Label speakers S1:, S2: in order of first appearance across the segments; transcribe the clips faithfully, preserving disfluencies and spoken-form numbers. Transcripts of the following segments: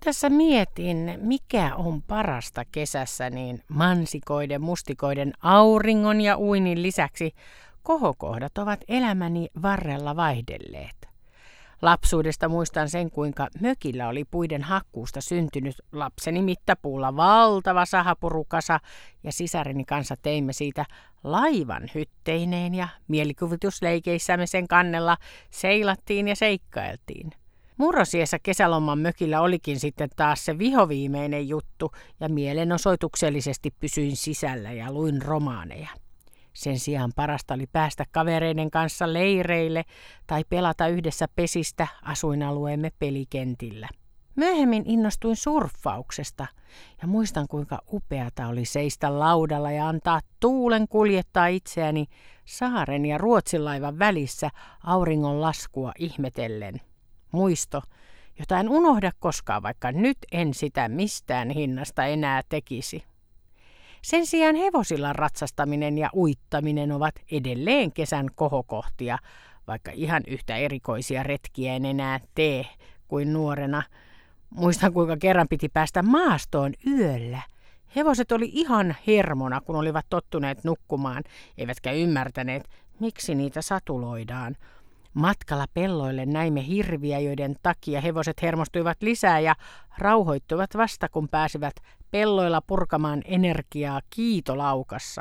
S1: tässä mietin, mikä on parasta kesässä, niin mansikoiden, mustikoiden, auringon ja uinin lisäksi kohokohdat ovat elämäni varrella vaihdelleet. Lapsuudesta muistan sen, kuinka mökillä oli puiden hakkuusta syntynyt lapseni mittapuulla valtava sahapurukasa ja sisareni kanssa teimme siitä laivan hytteineen ja mielikuvitusleikeissämme sen kannella seilattiin ja seikkailtiin. Murrosiessä kesäloman mökillä olikin sitten taas se vihoviimeinen juttu ja mielenosoituksellisesti pysyin sisällä ja luin romaaneja. Sen sijaan parasta oli päästä kavereiden kanssa leireille tai pelata yhdessä pesistä asuinalueemme pelikentillä. Myöhemmin innostuin surffauksesta ja muistan kuinka upeata oli seistä laudalla ja antaa tuulen kuljettaa itseäni saaren ja Ruotsinlaivan välissä auringon laskua ihmetellen. Muisto, jota en unohda koskaan, vaikka nyt en sitä mistään hinnasta enää tekisi. Sen sijaan hevosilla ratsastaminen ja uittaminen ovat edelleen kesän kohokohtia, vaikka ihan yhtä erikoisia retkiä en enää tee kuin nuorena. Muistan, kuinka kerran piti päästä maastoon yöllä. Hevoset oli ihan hermona, kun olivat tottuneet nukkumaan, eivätkä ymmärtäneet, miksi niitä satuloidaan. Matkalla pelloille näimme hirviä, joiden takia hevoset hermostuivat lisää ja rauhoittuivat vasta, kun pääsivät pelloilla purkamaan energiaa kiitolaukassa.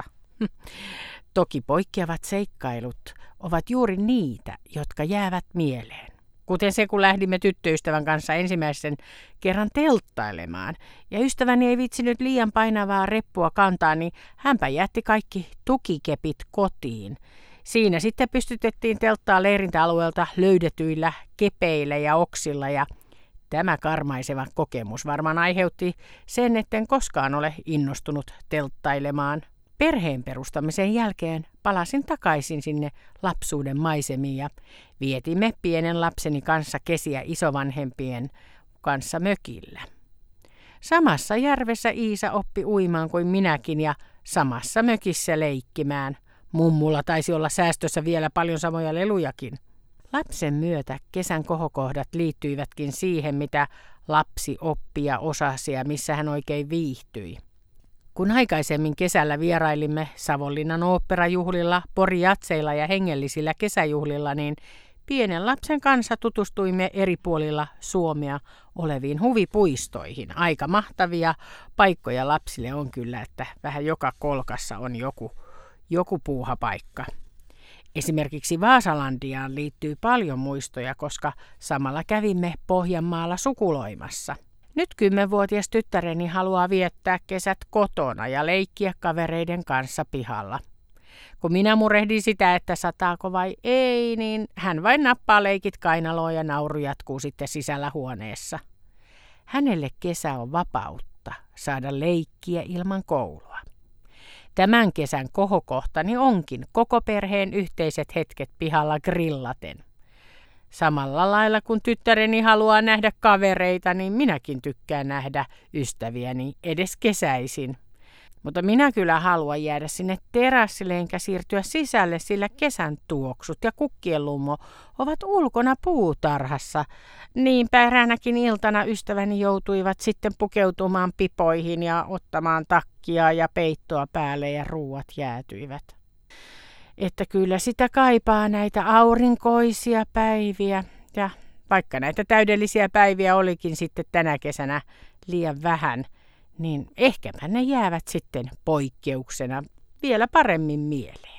S1: Toki poikkeavat seikkailut ovat juuri niitä, jotka jäävät mieleen. Kuten se, kun lähdimme tyttöystävän kanssa ensimmäisen kerran telttailemaan, ja ystäväni ei viitsinyt liian painavaa reppua kantaa, niin hänpä jätti kaikki tukikepit kotiin. Siinä sitten pystytettiin telttaa leirintäalueelta löydetyillä kepeillä ja oksilla ja tämä karmaiseva kokemus varmaan aiheutti sen, etten koskaan ole innostunut telttailemaan. Perheen perustamisen jälkeen palasin takaisin sinne lapsuuden maisemiin ja vietimme pienen lapseni kanssa kesiä isovanhempien kanssa mökillä. Samassa järvessä Iisa oppi uimaan kuin minäkin ja samassa mökissä leikkimään. Mummulla taisi olla säästössä vielä paljon samoja lelujakin. Lapsen myötä kesän kohokohdat liittyivätkin siihen, mitä lapsi oppi ja osasi ja missä hän oikein viihtyi. Kun aikaisemmin kesällä vierailimme Savonlinnan oopperajuhlilla, porijatseilla ja hengellisillä kesäjuhlilla, niin pienen lapsen kanssa tutustuimme eri puolilla Suomea oleviin huvipuistoihin. Aika mahtavia paikkoja lapsille on kyllä, että vähän joka kolkassa on joku, joku puuhapaikka. Esimerkiksi Vaasalandiaan liittyy paljon muistoja, koska samalla kävimme Pohjanmaalla sukuloimassa. Nyt kymmenvuotias tyttäreni haluaa viettää kesät kotona ja leikkiä kavereiden kanssa pihalla. Kun minä murehdin sitä, että sataako vai ei, niin hän vain nappaa leikit kainaloon ja nauru jatkuu sitten sisällä huoneessa. Hänelle kesä on vapautta saada leikkiä ilman koulua. Tämän kesän kohokohtani onkin koko perheen yhteiset hetket pihalla grillaten. Samalla lailla kun tyttäreni haluaa nähdä kavereita, niin minäkin tykkään nähdä ystäviäni edes kesäisin. Mutta minä kyllä haluan jäädä sinne terassille enkä siirtyä sisälle, sillä kesän tuoksut ja kukkien lummo ovat ulkona puutarhassa. Niinpä eräänäkin iltana ystäväni joutuivat sitten pukeutumaan pipoihin ja ottamaan takkia ja peittoa päälle ja ruuat jäätyivät. Että kyllä sitä kaipaa näitä aurinkoisia päiviä ja vaikka näitä täydellisiä päiviä olikin sitten tänä kesänä liian vähän, niin ehkäpä ne jäävät sitten poikkeuksena vielä paremmin mieleen.